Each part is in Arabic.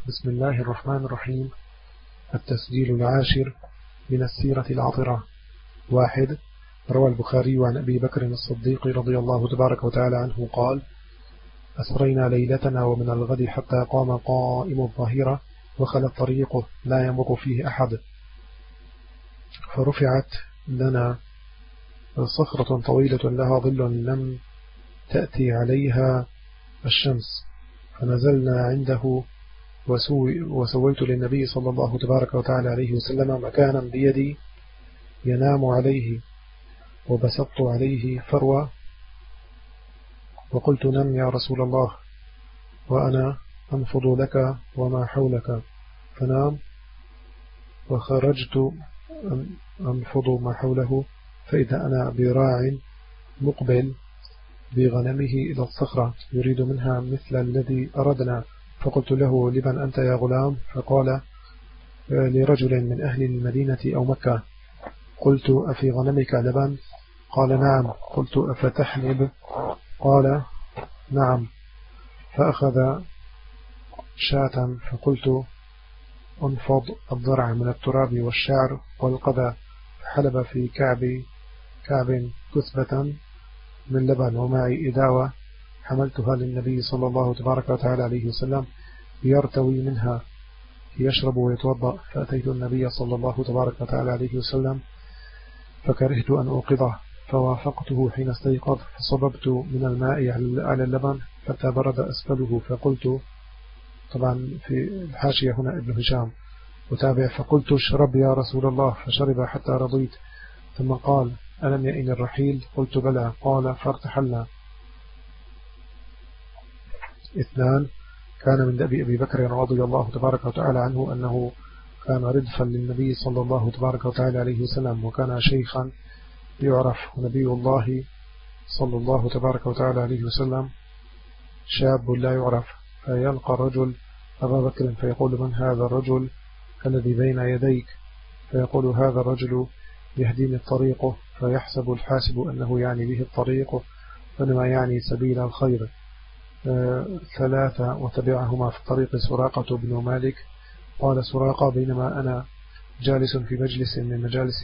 بسم الله الرحمن الرحيم. التسجيل العاشر من السيرة العطرة. 1. روى البخاري عن أبي بكر الصديق رضي الله تبارك وتعالى عنه قال: أسرينا ليلتنا ومن الغد حتى قام قائم الظهيرة وخلت طريقه لا يمر فيه أحد، فرفعت لنا صخرة طويلة لها ظل لم تأتي عليها الشمس، فنزلنا عنده وسويت للنبي صلى الله تبارك وتعالى عليه وسلم مكانا بيدي ينام عليه، وبسطت عليه فروة وقلت: نم يا رسول الله وأنا أنفض لك وما حولك، فنام. وخرجت أنفض ما حوله، فإذا أنا براع مقبل بغنمه إلى الصخرة يريد منها مثل الذي أردنا، فقلت له: لمن أنت يا غلام؟ فقال: لرجل من أهل المدينة أو مكة. قلت: أفي غنمك لبن؟ قال: نعم. قلت: أفتحلب؟ قال: نعم. فأخذ شاة، فقلت: أنفض الضرع من التراب والشعر والقذى، فحلب في كعب كثبة من لبن ومعي إداوة، حملتها للنبي صلى الله تبارك وتعالى عليه وسلم يرتوي منها يشرب ويتوضأ. فأتيت النبي صلى الله تبارك وتعالى عليه وسلم فكرهت أن أوقظه، فوافقته حين استيقظ، فصببت من الماء على اللبن حتى برد أسفله، فقلت، طبعا في الحاشية هنا ابن هشام وتابع، فقلت: اشرب يا رسول الله، فشرب حتى رضيت، ثم قال: ألم يئن الرحيل؟ قلت: بلى. قال: فارتحلنا. 2. كان من دأب أبي بكر رضي الله تبارك وتعالى عنه أنه كان ردفا للنبي صلى الله تبارك وتعالى عليه وسلم، وكان شيخا يعرف، ونبي الله صلى الله تبارك وتعالى عليه وسلم شاب لا يعرف، فيلقى الرجل أبا بكر فيقول: من هذا الرجل الذي بين يديك؟ فيقول: هذا الرجل يهديني الطريق، فيحسب الحاسب أنه يعني به الطريق، فإنما يعني سبيل الخير. 3. وتبعهما في الطريق سراقة بن مالك. قال سراقة: بينما أنا جالس في مجلس من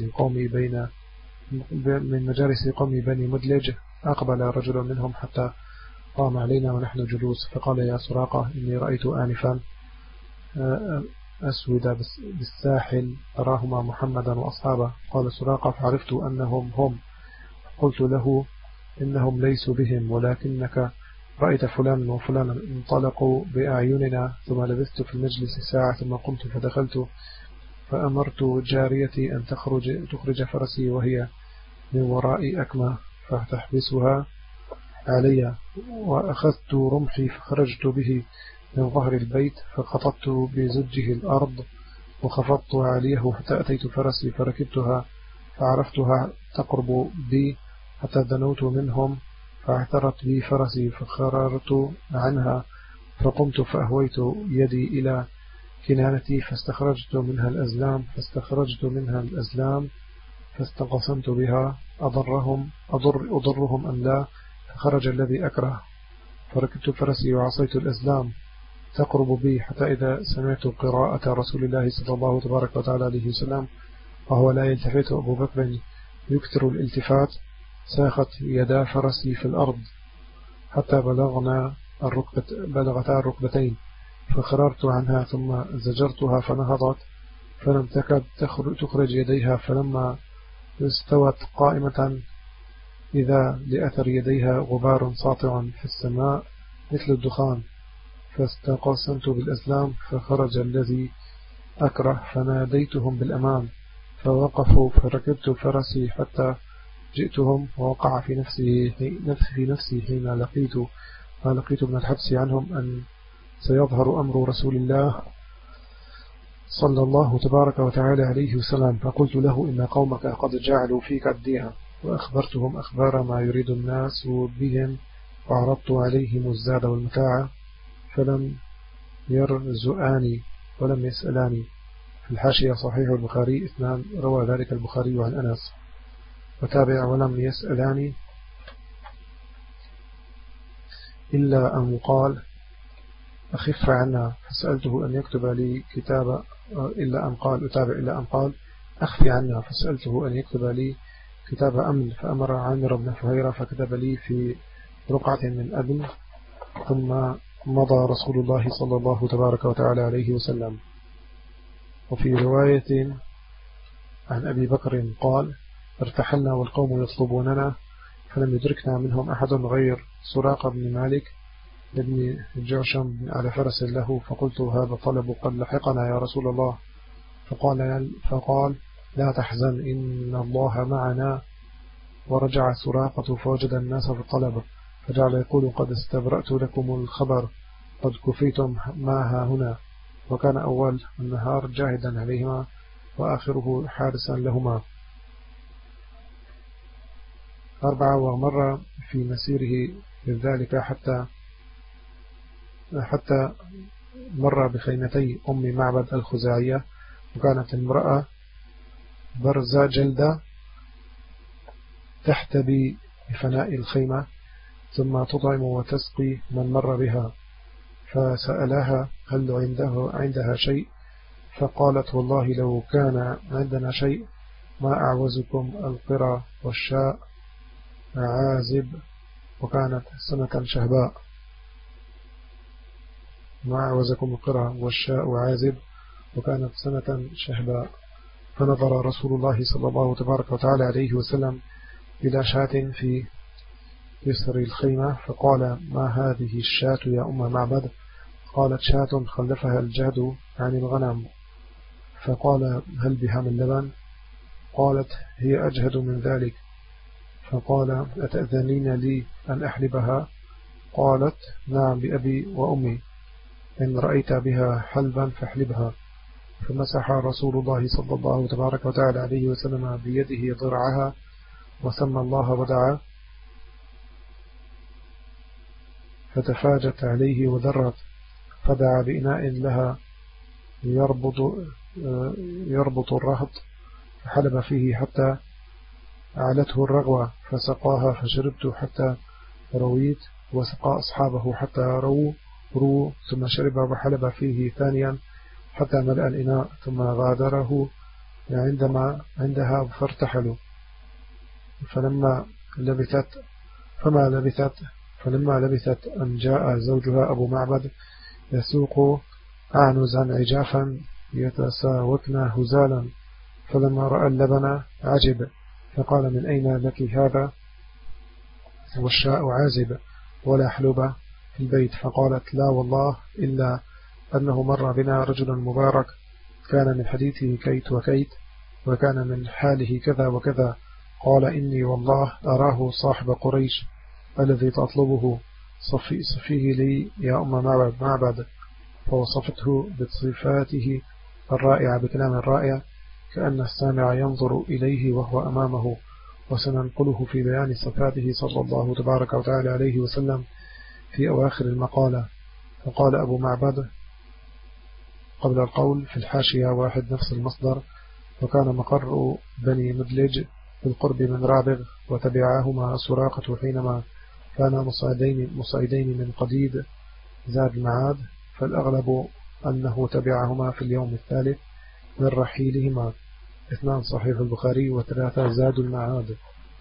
مجالس قومي بني مدلج، أقبل رجل منهم حتى قام علينا ونحن جلوس، فقال: يا سراقة، إني رأيت آنفا أسود بالساحل أراهما محمدا وأصحابه. قال سراقة: فعرفت أنهم هم. قلت له: إنهم ليسوا بهم، ولكنك رأيت فلان وفلان انطلقوا بأعيننا. ثم لبثت في المجلس ساعة، ثم قمت فدخلت، فأمرت جاريتي أن تخرج فرسي وهي من وراء أكمة، فتحبسها علي، وأخذت رمحي فخرجت به من ظهر البيت، فخطبت بزجه الأرض وخفضت عليه حتى أتيت فرسي فركبتها، فعرفتها تقرب بي حتى دنوت منهم، فاعترت بي فرسي فخررت عنها، فقمت فأهويت يدي إلى كنانتي فاستخرجت منها الأزلام فاستقسمت بها أضرهم أم لا، فخرج الذي أكره، فركبت فرسي وعصيت الأزلام تقرب بي، حتى إذا سمعت قراءة رسول الله صلى الله تبارك وتعالى عليه وسلم وهو لا يلتفت أبو بكر يكثر الالتفات، ساخت يدا فرسي في الأرض حتى بلغتا الركبتين، فخررت عنها ثم زجرتها فنهضت، فلم تكد تخرج يديها، فلما استوت قائمة إذا لأثر يديها غبار ساطع في السماء مثل الدخان، فاستقسمت بالأزلام، فخرج الذي أكره، فناديتهم بالأمان، فوقفوا، فركبت فرسي حتى جئتهم، ووقع في نفسي حين لقيت من الحبس عنهم أن سيظهر أمر رسول الله صلى الله تبارك وتعالى عليه وسلم، فقلت له: إن قومك قد جعلوا فيك الدية، وأخبرتهم أخبار ما يريد الناس بهم، وعرضت عليهم الزاد والمتاع، فلم يرزؤاني ولم يسألاني. في الحاشية صحيح البخاري 2. روى ذلك البخاري عن أنس. وتابع: ولم يسألاني إلا أن قال: أخف عنا، فسألته أن يكتب لي كتاب إلا أن قال أتابع إلا أن قال أخفي عنا، فسألته أن يكتب لي كتاب أمن، فأمر عامر بن فهيرة فكتب لي في رقعة من أبن، ثم مضى رسول الله صلى الله تبارك وتعالى عليه وسلم. وفي رواية عن أبي بكر قال ارتحلنا والقوم يطلبوننا فلم يدركنا منهم أحد غير سراقة بن مالك بن جعشم على فرس له، فقلت هذا طلب قد لحقنا يا رسول الله، فقال لا تحزن إن الله معنا. ورجع سراقة فوجد الناس في الطلب، فجعل يقول قد استبرأت لكم الخبر، قد كفيتم ما ها هنا. وكان أول النهار جاهدا عليهما وآخره حارسا لهما. 4. ومر في مسيره لذلك حتى مر بخيمتي أم معبد الخزاعية، وكانت امرأة برزة جلدة تحتبي بفناء الخيمة، ثم تطعم وتسقي من مر بها، فسألها هل عندها شيء، فقالت والله لو كان عندنا شيء ما أعوزكم القرى والشاء عازب، وكانت سنة شهباء. ما أعوزكم القرى والشاء عازب، وكانت سنة شهباء. فنظر رسول الله صلى الله تبارك وتعالى عليه وسلم إلى شاة في يسر الخيمة، فقال ما هذه الشاة يا أم معبد؟ قالت شاة خلفها الجهد عن الغنم. فقال هل بها من لبن؟ قالت هي أجهد من ذلك. فقال أتأذنين لي أن أحلبها؟ قالت نعم بأبي وأمي، إن رأيت بها حلبا فاحلبها. فمسح رسول الله صلى الله تبارك وتعالى عليه وسلم بيده ضرعها وسمى الله ودعا، فتفاجت عليه وذرت، فدعا بإناء لها يربط الرهط، فحلب فيه حتى أعلته الرغوة، فسقاها فشربت حتى رويت، وسقى أصحابه حتى رو ثم شرب وحلب فيه ثانيا حتى ملأ الإناء، ثم غادره عندها فارتحلوا. فلما لبثت أن جاء زوجها أبو معبد يسوق أعنزا عجافا يتساوكنا هزالا، فلما رأى اللبن عجب، فقال من أين لك هذا والشاء عازب ولا حلوبة في البيت؟ فقالت لا والله إلا أنه مر بنا رجل مبارك، كان من حديثه كيت وكيت، وكان من حاله كذا وكذا. قال إني والله أراه صاحب قريش الذي تطلبه، صفيه لي يا أم معبد. فوصفته بصفاته الرائعة بكلام الرائع كأن السامع ينظر إليه وهو أمامه، وسننقله في بيان صفاته صلى الله تبارك وتعالى عليه وسلم في أواخر المقالة. فقال أبو معبد قبل القول في الحاشية واحد نفس المصدر، وكان مقر بني مدلج بالقرب من رابغ، وتبعاهما سراقة حينما كان مصعدين من قديد زاد المعاد، فالأغلب أنه تبعهما في اليوم الثالث من رحيلهما. 2 صحيح البخاري، و3 زاد المعاد.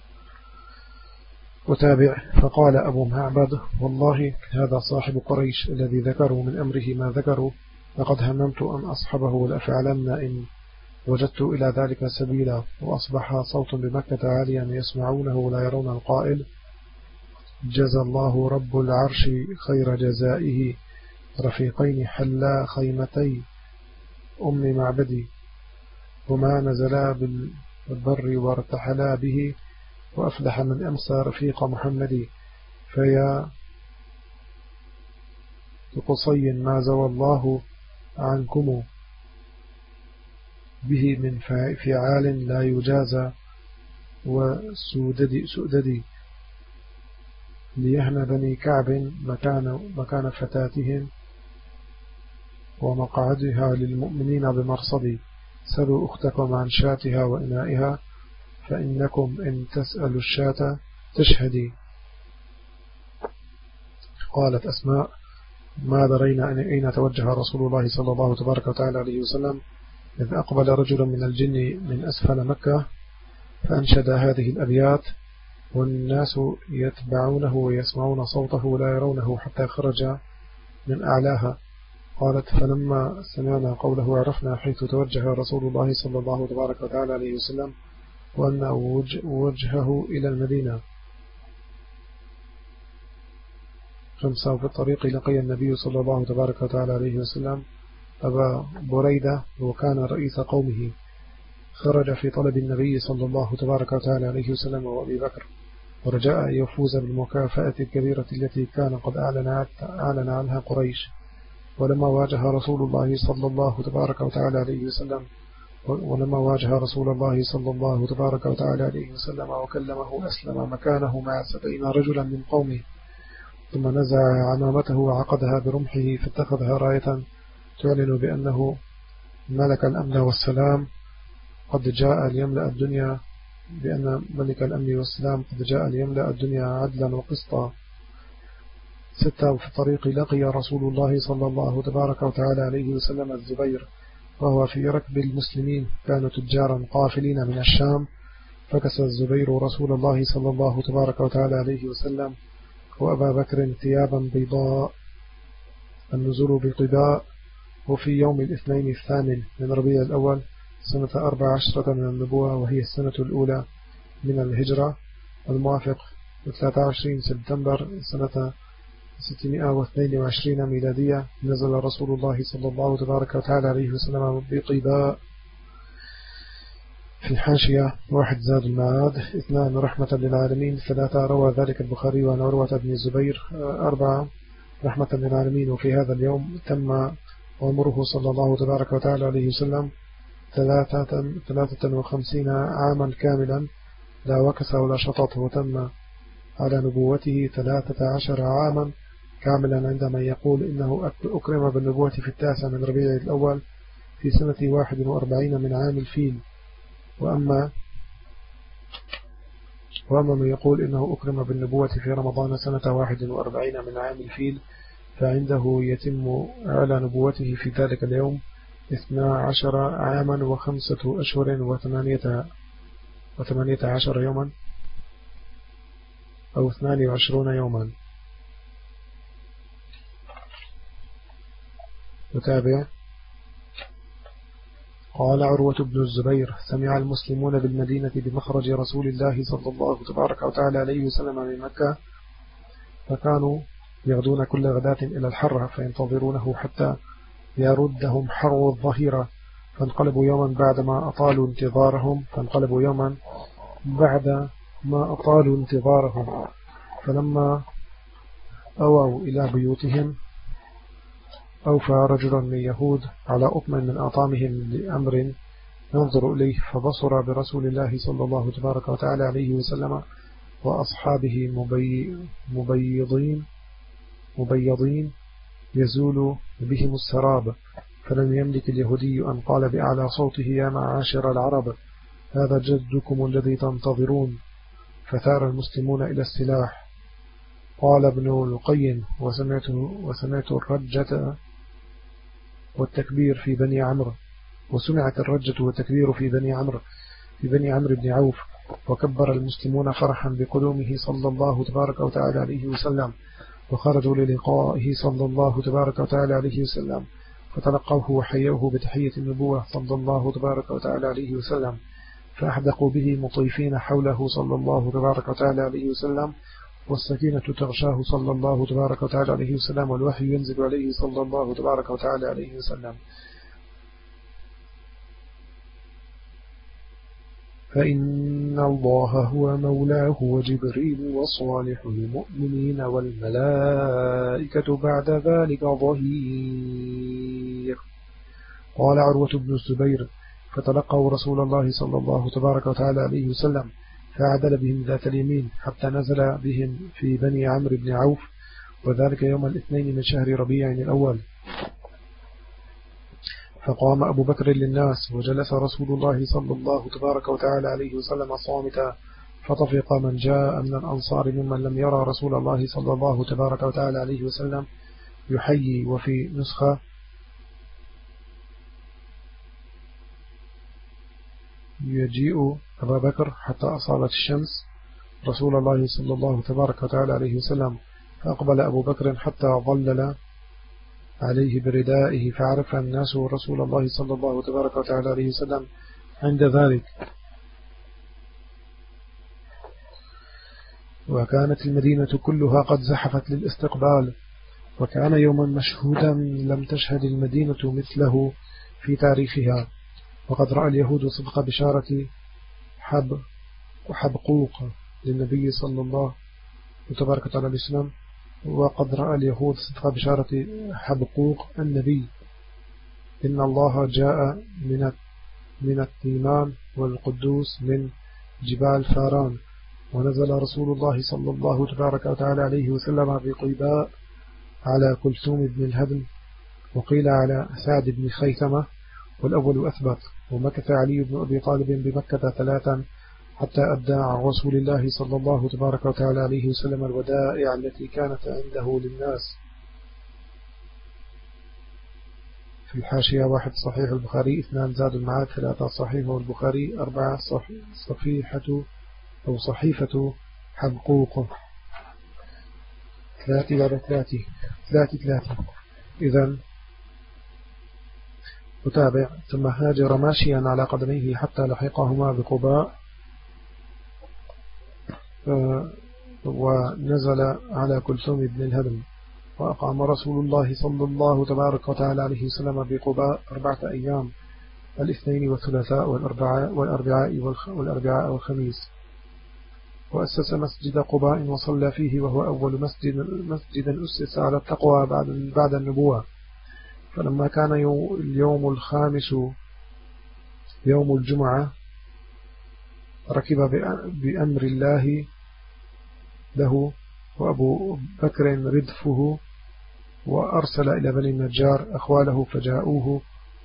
وتابع فقال أبو معبد والله هذا صاحب قريش الذي ذكروا من أمره ما ذكروا، لقد هممت أن أصحبه لأفعلن إن وجدت إلى ذلك سبيلا. وأصبح صوت بمكة عاليا يسمعونه لا يرون القائل جزى الله رب العرش خير جزائه، رفيقين حلا خيمتي أم معبدي، وما نزلا بالبر وارتحلا به، وأفلح من أمسى رفيق محمد. فيا قصي ما زوى الله عنكم به من فعال لا يجازى، وسؤددي ليهن بني كعب مكان فتاتهم، ومقعدها للمؤمنين بمرصدي. سلوا أختكم عن شاتها وإنائها، فإنكم إن تسألوا الشاة تشهدي. قالت أسماء ما درينا أين توجه رسول الله صلى الله تبارك وتعالى عليه وسلم إذ أقبل رجل من الجن من أسفل مكة فأنشد هذه الأبيات والناس يتبعونه ويسمعون صوته لا يرونه حتى خرج من أعلاها. قالت فلما سمعنا قوله عرفنا حيث توجه رسول الله صلى الله تبارك وتعالى عليه وسلم وأن وجهه إلى المدينة. 5. في الطريق لقي النبي صلى الله تبارك وتعالى عليه وسلم أبا بريدة وكان رئيس قومه، خرج في طلب النبي صلى الله تبارك وتعالى عليه وسلم وأبي بكر ورجاء أن يفوز بالمكافأة الكبيرة التي كان قد أعلن عنها قريش. ولما واجه رسول الله صلى الله تبارك وتعالى عليه وسلم وكلمه أسلم مكانه مع 70 رجلا من قومه، ثم نزع عمامته وعقدها برمحه فاتخذها راية تعلن بأنه ملك الأمن والسلام قد جاء ليملأ الدنيا بأن ملك الأمن والسلام قد جاء ليملأ الدنيا عدلا وقسطا. 6. وفي الطريق لقي رسول الله صلى الله تبارك وتعالى عليه وسلم الزبير وهو في ركب المسلمين، كانوا تجارا قافلين من الشام، فكسى الزبير رسول الله صلى الله تبارك وتعالى عليه وسلم وأبا بكر ثيابا بيضاء. النزول بقباء. وفي يوم الاثنين 8 من ربيع الأول سنة 14 من النبوة وهي السنة الأولى من الهجرة الموافق 23 سبتمبر سنة 622 ميلادية، نزل رسول الله صلى الله تبارك وتعالى عليه وسلم بقباء. في الحاشية 1. زاد المعاد. 2. رحمة للعالمين. 3. روى ذلك البخاري وعن عروة بن الزبير. 4. رحمة للعالمين. وفي هذا اليوم تم عمره صلى الله تبارك وتعالى عليه وسلم 53 عاما كاملا لا وكس ولا شطط، وتم على نبوته 13 عاما كاملا عندما يقول إنه أكرم بالنبوة في 9 من ربيع الأول في سنة 41 من عام الفيل. وأما من يقول إنه أكرم بالنبوة في رمضان سنة 41 من عام الفيل فعنده يتم على نبوته في ذلك اليوم 12 عاما و5 أشهر و18 يوما أو 22 يوما. نتابع. قال عروة بن الزبير سمع المسلمون بالمدينة بمخرج رسول الله صلى الله تبارك وتعالى عليه وسلم من مكة، فكانوا يغدون كل غداة إلى الحرة فينتظرونه حتى يردهم حر الظهيرة، فانقلبوا يوما بعد ما أطالوا انتظارهم فلما أووا إلى بيوتهم أوفى رجل من يهود على أطم من أطامهم لأمر ينظر إليه، فبصر برسول الله صلى الله تبارك وتعالى عليه وسلم وأصحابه مبيضين يزول بهم السراب، فلم يملك اليهودي أن قال بأعلى صوته يا معاشر العرب هذا جدكم الذي تنتظرون، فثار المسلمون إلى السلاح. قال ابن القيم وسمعت الرجة والتكبير في بني عمرو، وسمعت الرجة والتكبير في بني عمرو بن عوف، وكبر المسلمون فرحا بقدومه صلى الله تبارك وتعالى عليه وسلم، وخرجوا للقائه صلى الله تبارك وتعالى عليه وسلم، فتلقوه وحيوه بتحية النبوة صلى الله تبارك وتعالى عليه وسلم، فأحدقوا به مطيفين حوله صلى الله تبارك وتعالى عليه وسلم، والسكينة تغشاه صلى الله تبارك وتعالى عليه وسلم، والوحي ينزل عليه صلى الله تبارك وتعالى عليه وسلم. فإن الله هو مولاه وجبريل وصالح المؤمنين والملائكة بعد ذلك ظهير. قال عروة بن الزبير فتلقوا رسول الله صلى الله تبارك وتعالى عليه وسلم فعدل بهم ذات اليمين حتى نزل بهم في بني عمرو بن عوف، وذلك يوم الاثنين من شهر ربيع الأول. فقام أبو بكر للناس وجلس رسول الله صلى الله تبارك وتعالى عليه وسلم صامتا، فطفق من جاء من الأنصار ممن لم يرى رسول الله صلى الله تبارك وتعالى عليه وسلم يحيي، وفي نسخة يجيء أبا بكر حتى أصابت الشمس رسول الله صلى الله تبارك وتعالى عليه وسلم، فأقبل أبو بكر حتى ظلل عليه بردائه، فعرف الناس رسول الله صلى الله تبارك وتعالى عليه وسلم عند ذلك. وكانت المدينة كلها قد زحفت للاستقبال، وكان يوما مشهودا لم تشهد المدينة مثله في تاريخها. وقد رأى اليهود صدق بشارة حبقوق للنبي صلى الله تبارك وتعالى عليه وسلم، وقد رأى اليهود صدق بشارة حبقوق النبي. إن الله جاء من التيمان والقدوس من جبال فاران، ونزل رسول الله صلى الله تبارك وتعالى عليه وسلم بقيباء على كلثوم بن الهدم، وقيل على سعد بن خيثمة، والأول أثبت. ومكث علي بن أبي طالب بمكة 3 حتى أدى عن رسول الله صلى الله تبارك وتعالى عليه وسلم الودائع التي كانت عنده للناس. في الحاشية 1 صحيح البخاري، 2 زاد المعاد، 3 صحيح البخاري، 4 صفيحة أو صحيفة حبقوق، 3 إذن أتابع. ثم هاجر ماشيا على قدميه حتى لحقهما بقباء، ونزل على كلثوم بن الهدم، وأقام رسول الله صلى الله تبارك وتعالى عليه وسلم بقباء 4 أيام، الاثنين والثلاثاء والأربعاء والخميس. وأسس مسجد قباء وصلى فيه، وهو أول مسجد أسس على التقوى بعد النبوة. فلما كان اليوم الخامس يوم الجمعة، ركب بأمر الله له وأبو بكر ردفه، وأرسل إلى بني النجار أخواله، فجاءوه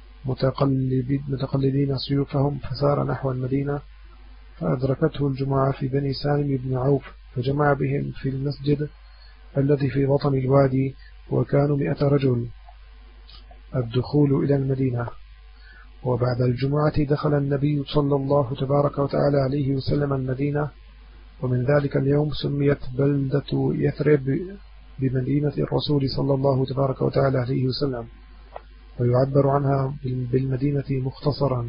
متقلدين سيوفهم، فسار نحو المدينة، فأدركته الجمعة في بني سالم بن عوف، فجمع بهم في المسجد الذي في بطن الوادي، وكانوا 100 رجل. الدخول إلى المدينة. وبعد الجمعة دخل النبي صلى الله تبارك وتعالى عليه وسلم المدينة، ومن ذلك اليوم سميت بلدة يثرب بمدينة الرسول صلى الله تبارك وتعالى عليه وسلم، ويعبر عنها بالمدينة مختصرا.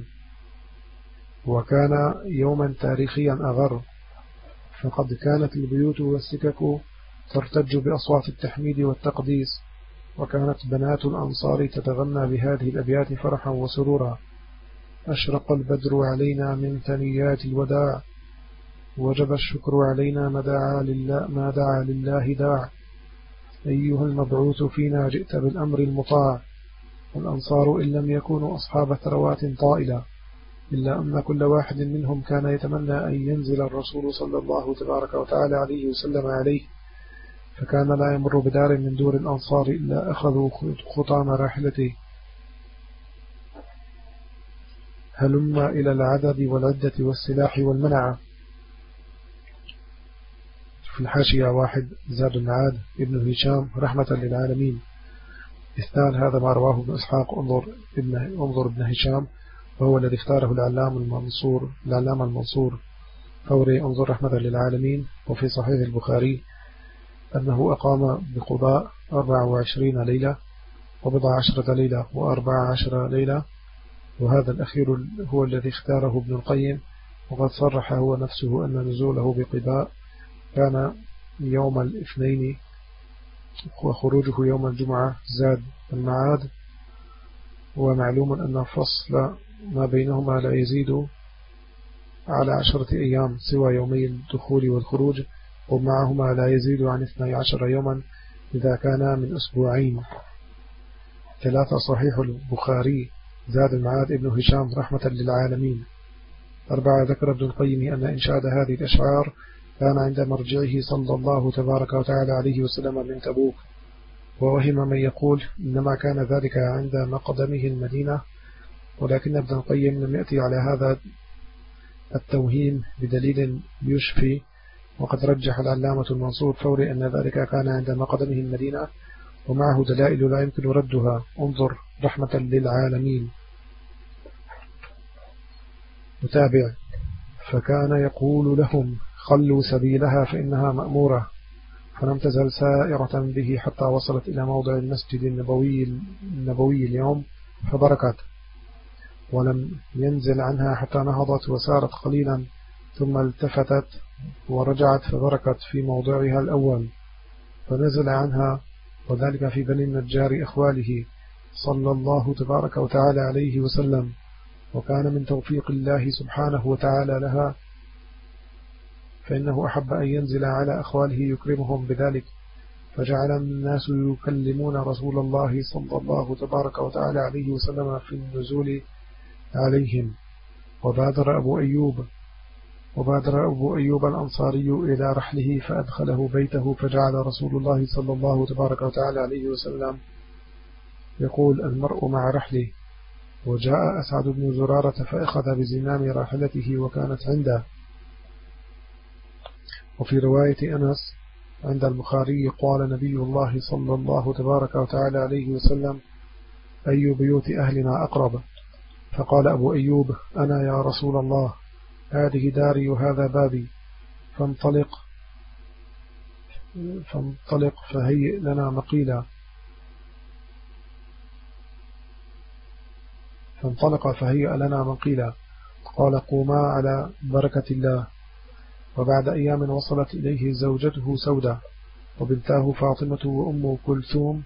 وكان يوما تاريخيا أغر، فقد كانت البيوت والسكك ترتج بأصوات التحميد والتقديس، وكانت بنات الأنصار تتغنى بهذه الأبيات فرحا وسرورا: أشرق البدر علينا من ثنيات الوداع، وجب الشكر علينا ما دعا لله داع، أيها المبعوث فينا جئت بالأمر المطاع، والأنصار إن لم يكونوا أصحاب ثروات طائلة، إلا أن كل واحد منهم كان يتمنى أن ينزل الرسول صلى الله تبارك وتعالى عليه وسلم عليه، فكان لا يمر بدار من دور الأنصار إلا أخذوا خطام راحلته. هلم إلى العدد والعدة والسلاح والمنعة. في الحاشية 1 زاد المعاد ابن هشام رحمة للعالمين. 2 هذا ما رواه ابن إسحاق، انظر ابن هشام، وهو الذي اختاره العلامة المنصور فوري، انظر رحمة للعالمين. وفي صحيح البخاري أنه أقام بقباء 24 ليلة و10 ليلة و14 ليلة، وهذا الأخير هو الذي اختاره ابن القيم، وقد صرح هو نفسه أن نزوله بقباء كان يوم الاثنين وخروجه يوم الجمعة. زاد المعاد. ومعلوم أن فصل ما بينهما لا يزيد على 10 أيام سوى يومي الدخول والخروج، ومعهما لا يزيد عن 12 يوما إذا كان من أسبوعين. 3 صحيح البخاري. زاد المعاد ابن هشام رحمة للعالمين. 4 ذكر ابن القيم أن إنشاد هذه الأشعار كان عند مرجعه صلى الله تبارك وتعالى عليه وسلم من تبوك، ووهم من يقول إنما كان ذلك عند مقدمه المدينة، ولكن ابن القيم لم يأتي على هذا التوهيم بدليل يشفي، وقد رجح العلامة المنصور فوري أن ذلك كان عند مقدمه المدينة، ومعه دلائل لا يمكن ردها. انظر رحمة للعالمين. متابع: فكان يقول لهم خلوا سبيلها فإنها مأمورة، فلم تزل سائرة به حتى وصلت إلى موضع المسجد النبوي اليوم فبركت، ولم ينزل عنها حتى نهضت وسارت قليلا ثم التفتت ورجعت فبركت في موضعها الأول، فنزل عنها، وذلك في بني النجار أخواله صلى الله تبارك وتعالى عليه وسلم. وكان من توفيق الله سبحانه وتعالى لها، فإنه أحب أن ينزل على أخواله يكرمهم بذلك، فجعل الناس يكلمون رسول الله صلى الله تبارك وتعالى عليه وسلم في النزول عليهم. وبادر أبو أيوب الأنصاري إلى رحله فأدخله بيته، فجعل رسول الله صلى الله تبارك وتعالى عليه وسلم يقول المرء مع رحله. وجاء أسعد بن زرارة فأخذ بزمام راحلته وكانت عنده. وفي رواية أنس عند البخاري قال نبي الله صلى الله تبارك وتعالى عليه وسلم أي بيوت أهلنا أقرب؟ فقال أبو أيوب أنا يا رسول الله، هذه داري وهذا بابي، فانطلق فهيئ لنا مقيلا. فانطلق فهيئ لنا مقيلا. قال قوما على بركة الله. وبعد أيام وصلت إليه زوجته سودة وبنتاه فاطمة وأم كلثوم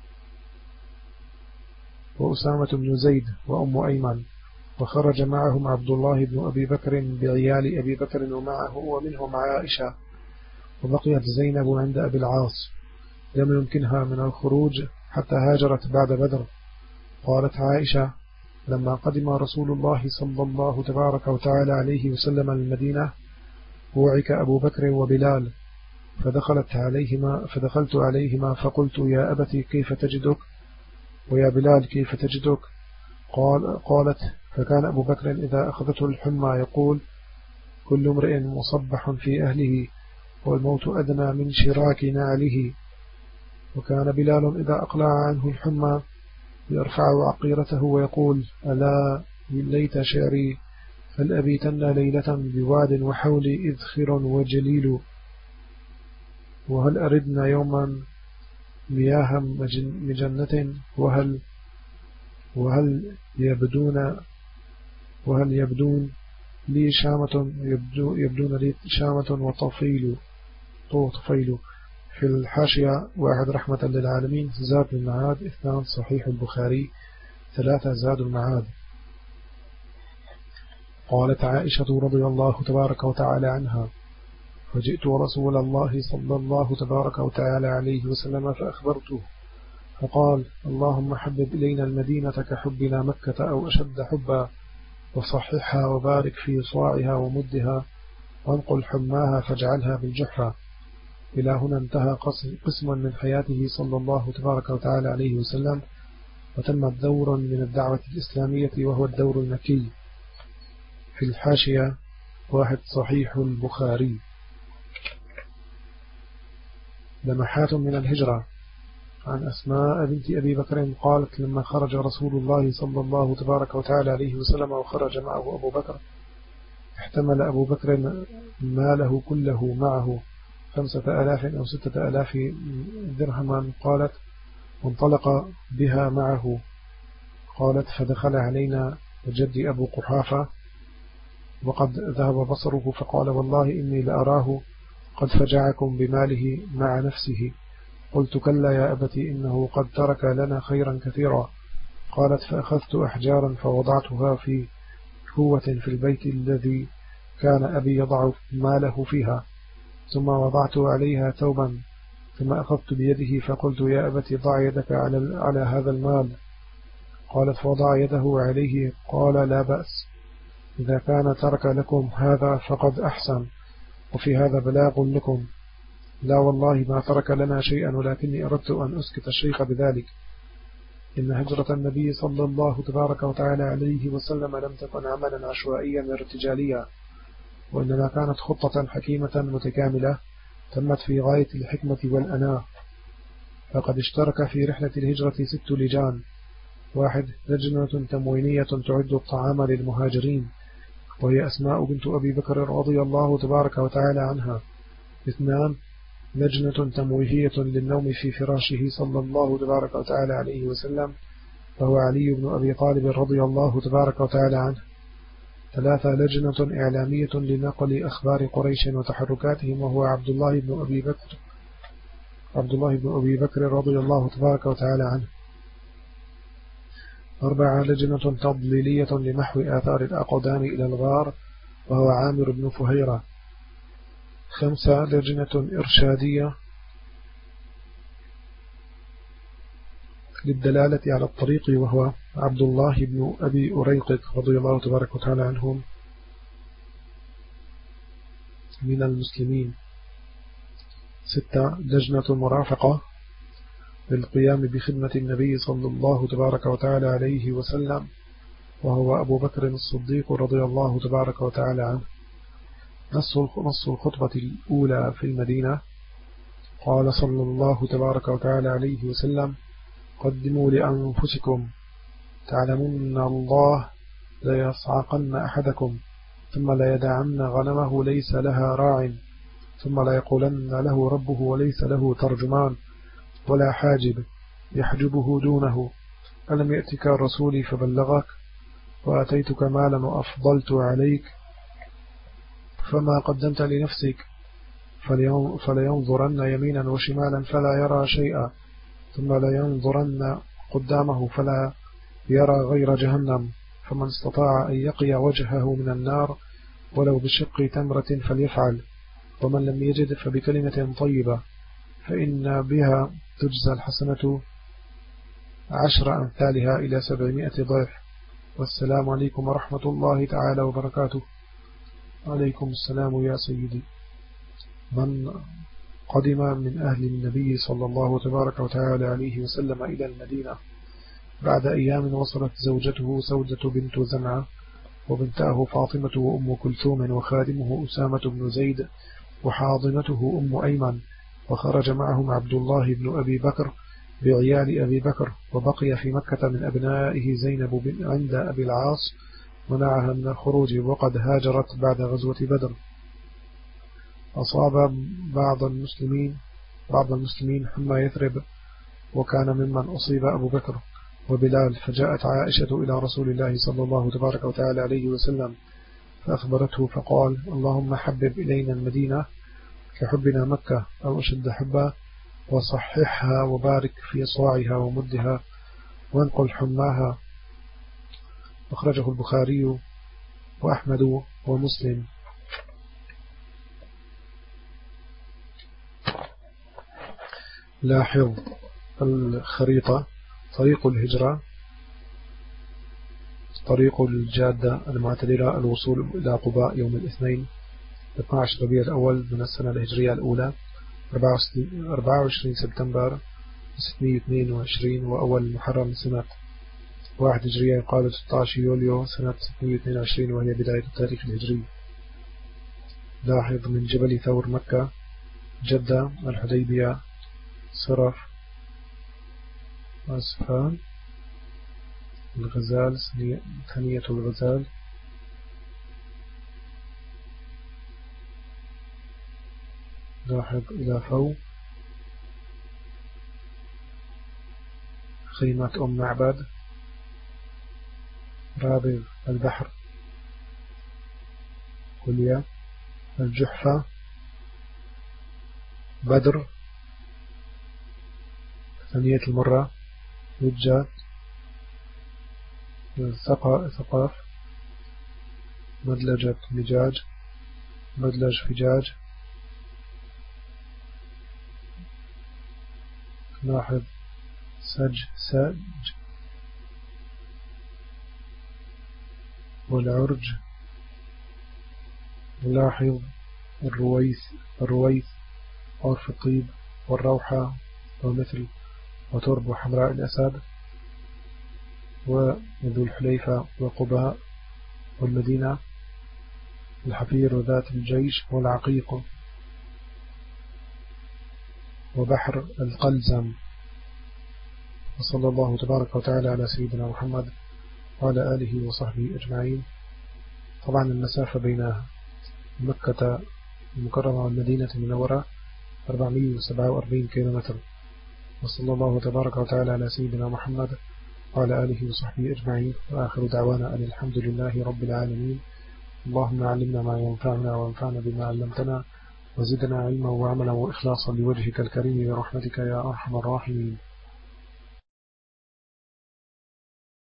وأسامة بن زيد وأم أيمن، وخرج معهم عبد الله بن أبي بكر بعيال أبي بكر ومعه ومنهم عائشة. وبقيت زينب عند أبي العاص، لم يمكنها من الخروج حتى هاجرت بعد بدر. قالت عائشة لما قدم رسول الله صلى الله تبارك وتعالى عليه وسلم المدينة وعك أبو بكر وبلال، فدخلت عليهما فقلت يا أبتي كيف تجدك، ويا بلال كيف تجدك؟ قالت فكان أبو بكر إذا أخذته الحمى يقول كل امرئ مصبح في أهله والموت أدنى من شراك نعله. وكان بلال إذا أقلع عنه الحمى يرفع عقيرته ويقول ألا ليت شعري هل أبيتن ليلة بواد وحولي إذخر وجليل، وهل أردنا يوما مياه مجنة، وهل يبدون لي شامة وطفيل. في الحاشية 1 رحمة للعالمين زاد المعاد 2 صحيح البخاري 3 زاد المعاد. قالت عائشة رضي الله تبارك وتعالى عنها فجئت رسول الله صلى الله تبارك وتعالى عليه وسلم فأخبرته، فقال اللهم حبب إلينا المدينة كحبنا مكة أو أشد حبا، وصححها وبارك في صاعها ومدها، وانقل حماها فاجعلها بالجحفة. إلى هنا انتهى قسم من حياته صلى الله تبارك وتعالى عليه وسلم، وتم دور من الدعوة الإسلامية وهو الدور المكي. في الحاشية 1 صحيح البخاري. لمحات من الهجرة. عن أسماء بنت أبي بكر قالت لما خرج رسول الله صلى الله تبارك وتعالى عليه وسلم وخرج معه أبو بكر احتمل أبو بكر ماله كله معه 5000 أو 6000 درهما. قالت وانطلق بها معه. قالت فدخل علينا جدي أبو قحافة وقد ذهب بصره فقال والله إني لأراه قد فجعكم بماله مع نفسه. قلت كلا يا أبتي إنه قد ترك لنا خيرا كثيرا. قالت فأخذت أحجارا فوضعتها في كوة في البيت الذي كان أبي يضع ماله فيها، ثم وضعت عليها ثوبا، ثم أخذت بيده فقلت يا أبتي ضع يدك على هذا المال. قالت فوضع يده عليه. قال لا بأس، إذا كان ترك لكم هذا فقد أحسن، وفي هذا بلاغ لكم. لا والله ما ترك لنا شيئا، ولكني أردت أن أسكت الشيخ بذلك. إن هجرة النبي صلى الله تبارك وتعالى عليه وسلم لم تكن عملا عشوائيا ارتجاليا، وإنما كانت خطة حكيمة متكاملة تمت في غاية الحكمة والأناة. فقد اشترك في رحلة الهجرة 6 لجان: 1 لجنة تموينية تعد الطعام للمهاجرين وهي أسماء بنت أبي بكر رضي الله تبارك وتعالى عنها. 2 لجنة تمويهية للنوم في فراشه صلى الله تبارك وتعالى عليه وسلم وهو علي بن أبي طالب رضي الله تبارك وتعالى عنه. 3 لجنة إعلامية لنقل أخبار قريش وتحركاتهم وهو عبد الله بن أبي بكر رضي الله تبارك وتعالى عنه. 4 لجنة تضليلية لمحو آثار الأقدام إلى الغار وهو عامر بن فهيرة. 5 لجنة إرشادية للدلالة على الطريق وهو عبد الله بن أبي أريقط رضي الله تبارك وتعالى عنهم من المسلمين. 6 لجنة مرافقة للقيام بخدمة النبي صلى الله تبارك وتعالى عليه وسلم وهو أبو بكر الصديق رضي الله تبارك وتعالى عنه. نص الخطبة الأولى في المدينة: قال صلى الله تبارك وتعالى عليه وسلم: قدموا لأنفسكم تعلمون الله لا يصعقن أحدكم ثم لا يدعن غنمه ليس لها راع ثم لا يقولن له ربه وليس له ترجمان ولا حاجب يحجبه دونه ألم يأتك رسولي فبلغك وأتيتك مالا وأفضلت عليك فما قدمت لنفسك فلينظرن يمينا وشمالا فلا يرى شيئا ثم لا ينظرن قدامه فلا يرى غير جهنم فمن استطاع أن يقي وجهه من النار ولو بشق تمرة فليفعل ومن لم يجد فبكلمة طيبة فإن بها تجزى الحسنة 10 أمثالها إلى 700 ضعف. والسلام عليكم ورحمة الله تعالى وبركاته. عليكم السلام يا سيدي. من قدم من أهل النبي صلى الله تبارك وتعالى عليه وسلم إلى المدينة بعد أيام وصلت زوجته سودة بنت زمعة وبنتاه فاطمة وأم كلثوم وخادمه أسامة بن زيد وحاضنته أم أيمن وخرج معهم عبد الله بن أبي بكر بعيال أبي بكر وبقي في مكة من أبنائه زينب عند أبي العاص منعها من الخروج وقد هاجرت بعد غزوة بدر. أصاب بعض المسلمين حمى يثرب وكان ممن أصيب أبو بكر وبلال فجاءت عائشة إلى رسول الله صلى الله تبارك وتعالى عليه وسلم فأخبرته فقال: اللهم حبب إلينا المدينة كحبنا مكة أو أشد حبا وصححها وبارك في صاعها ومدها وانقل حماها. أخرجه البخاري وأحمد ومسلم. لاحظ الخريطة: طريق الهجرة طريق الجادة المعتدلة الوصول إلى قباء يوم الاثنين 12 ربيع الأول من السنة الهجرية الأولى 24 سبتمبر 622 وأول محرم سنة 1 هجرية يقال 16 يوليو سنة 622 وهي بداية التاريخ الهجري. لاحظ: من جبل ثور مكة جدة الحديبية صرف أسفان الغزال ثنية الغزال لاحظ: إلى فو خيمة أم معبد رابغ البحر كلية الجحفة بدر ثانية المرة وجات ثقاف مدلجة مجاج مدلج فجاج. لاحظ: سج والعرج. لاحظ: الرويث عرف الطيب والروحة ومثل وترب وحمراء الأسد وذو الحليفة وقباء والمدينة الحفير وذات الجيش والعقيق وبحر القلزم وصلى الله تبارك وتعالى على سيدنا محمد وعلى آله وصحبه أجمعين. طبعا المسافة بين مكة المكرمة والمدينة المنورة 447 كيلومتر. وصلى الله تبارك وتعالى على سيدنا محمد وعلى آله وصحبه أجمعين، وآخر دعوانا أن الحمد لله رب العالمين. اللهم علمنا ما ينفعنا وانفعنا بما علمتنا، وزدنا علما وعملا وإخلاصا لوجهك الكريم برحمتك يا أرحم الراحمين.